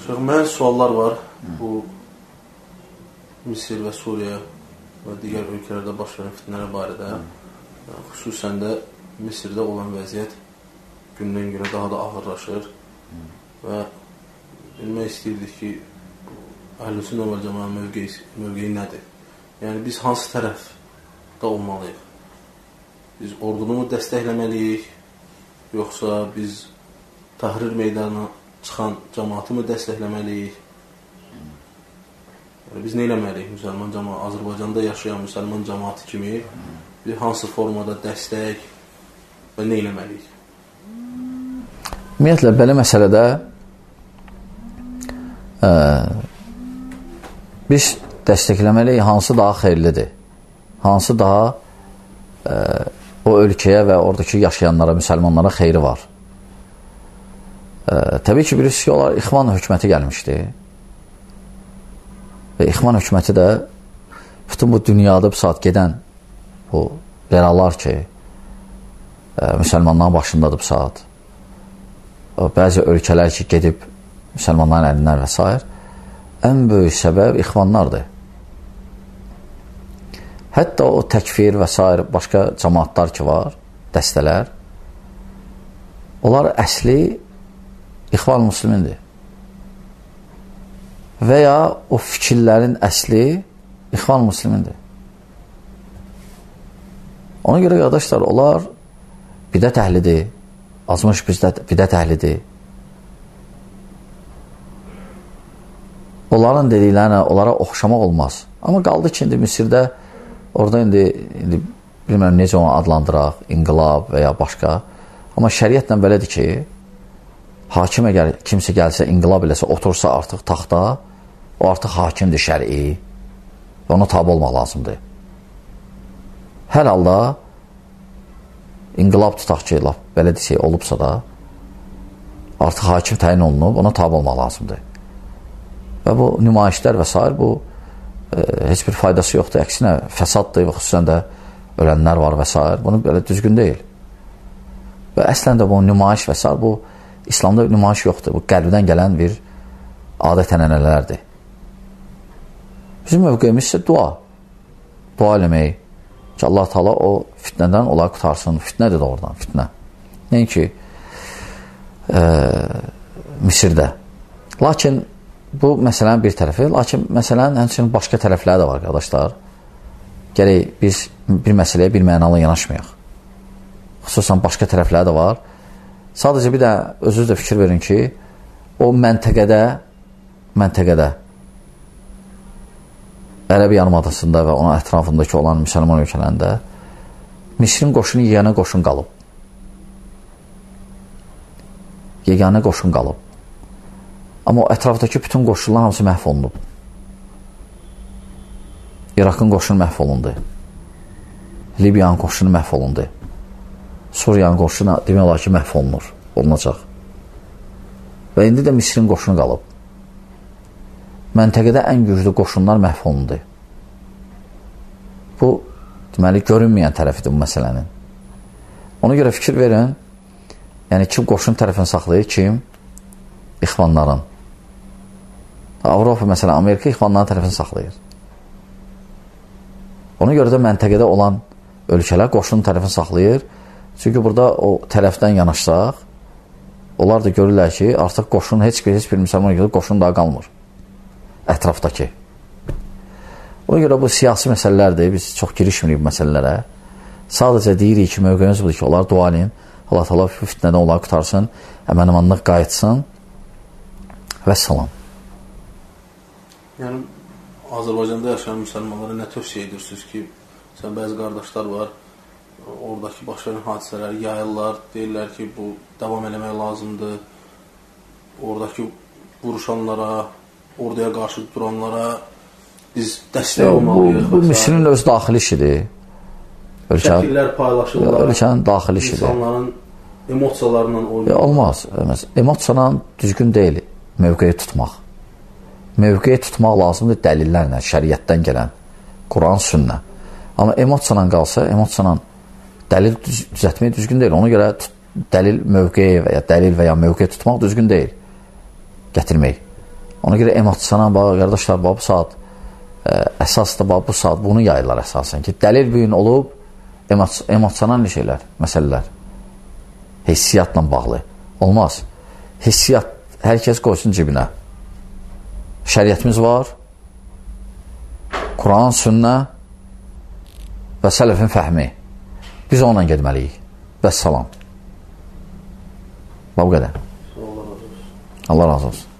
Mənim suallar var. Bu Misir və Suriya və digər ölkələrdə baş verən fitnələr barədə. Xüsusən də Misirdə olan vəziyyət gündən günə daha da ağırlaşır və bilmək istəyirdik ki, Əhl-i-Sünnə vəl Cəmaətin mövqeyi nədir? Yəni, biz hansı tərəfdə olmalıyıq? Biz ordunu mu dəstəkləməliyik, yoxsa biz Tahrir meydanına çıxan cəmaatı mı dəstəkləməliyik? Yəni, biz nə eləməliyik müsəlman cəmaatı? Azərbaycanda yaşayan müsəlman cəmaatı kimi bir hansı formada dəstək və nə eləməliyik? Ümumiyyətlə, belə məsələdə biz dəstəkləməliyik, hansı daha xeyirlidir, hansı daha o ölkəyə və oradakı yaşayanlara, müsəlmanlara xeyri var. Təbii ki, bilirsiniz ki, onlar İxvan hökuməti gəlmişdi və İxvan hökuməti də bütün bu dünyada bu saat gedən bu bəlalar ki, müsəlmanların başındadır bu saat, bəzi ölkələr ki, gedib müsəlmanların əlindən və s. ən böyük səbəb İxvanlardır. Hətta o təkfir və s. başqa cəmaatlar ki var, dəstələr, onlar əsli İxvan müslimindir. Və ya o fikirlərin əsli İxvan müslimindir. Ona görə qardaşlar, onlar bidət əhlidir, azmış bidət əhlidir. Onların dediklərinə, onlara oxşamaq olmaz. Amma qaldı ki, indi Misirdə, orada indi bilməm necə onu adlandıraq, inqilab və ya başqa. Amma şəriətlə belədir ki, hakim əgər kimsə gəlsə, inqilab eləsə, otursa artıq taxta, o artıq hakimdir şəri və ona tabi olmaq lazımdır. Hər halda inqilab tutaq ki, belə desək, olubsa da, artıq hakim təyin olunub, ona tabi olmaq lazımdır. Və bu nümayişlər və s. bu heç bir faydası yoxdur, əksinə fəsaddır və xüsusən də ölənlər var və s. Bunu belə düzgün deyil. Və əslən də bu nümayiş və s. bu İslamda nümayiş yoxdur, bu qəlbdən gələn bir adət-ənənələrdir. Bizim mövqeyimiz isə dua. Dua eləmək ki, Allah Taala o fitnədən onları qutarsın. Fitnədir də oradan, fitnə. Nəinki Misirdə. Lakin bu məsələnin bir tərəfi, lakin məsələnin həmçinin başqa tərəfləri də var, qardaşlar. Gərək biz bir məsələyə bir mənalı yanaşmayaq. Xüsusən başqa tərəfləri də var. Sadəcə bir də özünüz də fikir verin ki, o məntəqədə Ərəb yarımadasında və onun ətrafındakı olan müsəlman ölkələrində Misirin qoşunu yeganə qoşun qalıb. Yeganə qoşun qalıb. Amma o ətrafdakı bütün qoşunlar hamısı məhv olunub. İraqın qoşunu məhv olundu. Libiyanın qoşunu məhv olundu. Suriyanın qoşunu demək olar ki, məhv olunacaq. Və indi də Misirin qoşunu qalıb. Məntəqədə ən güclü qoşunlar məhv olundu. Bu, deməli, görünməyən tərəfidir bu məsələnin. Ona görə fikir verin, yəni kim qoşun tərəfini saxlayır, kim? İxvanların. Avropa, məsələn, Amerika İxvanların tərəfini saxlayır. Ona görə də məntəqədə olan ölkələr qoşunun tərəfini saxlayır. Çünki burada o tərəfdən yanaşsaq, onlar da görürlər ki, artıq qoşun, heç bir müsəlman ölkədə qoşun daha qalmır. Ətrafdakı. Ona görə bu siyasi məsələlərdir, biz çox girişmirik bu məsələlərə. Sadəcə deyirik ki, mövqeyimiz budur ki, onlar dua edin, Allah Taala bu fitnədən onları qutarsın, əməl-amanlıq qayıtsın və salam. Yəni, Azərbaycanda yaşayan müsəlmanlara nə tövsiyə edirsiniz ki, bəzi qardaşlar var, oradakı baş verən hadisələri yayırlar, deyirlər ki, bu davam eləmək lazımdır, oradakı vuruşanlara, orduya qarşı duranlara biz dəstək olmalıyıq. Bu Misirin öz daxili işidir. Şəkillər paylaşırlar. Ölkənin daxili işidir. İnsanların emosiyalarla oynayırlar. Olmaz. Emosiyalarla düzgün deyil mövqeyi tutmaq. Mövqeyi tutmaq lazımdır dəlillərlə, şəriətdən gələn, Quran, sünnə. Amma emosiyalan qalsa, emosiyalan dəlil düzətmək düzgün deyil. Ona görə dəlil mövqeyi və ya dəlil və ya mövqeyi tutmaq düzgün deyil. Gətirmək. Ona görə emosional, qardaşlar, bu saat əsas da bu saat bunu yayırlar əsasən ki, dəlil bu gün olub emosional şeylər, məsələlər hissiyatla bağlı. Olmaz. Hissiyat hər kəs qoysun cibinə. Şəriətimiz var, Quran, sünnə və sələfin fəhmi. Biz onunla gedməliyik. Vəssalam. Bu qədər. Allah razı olsun.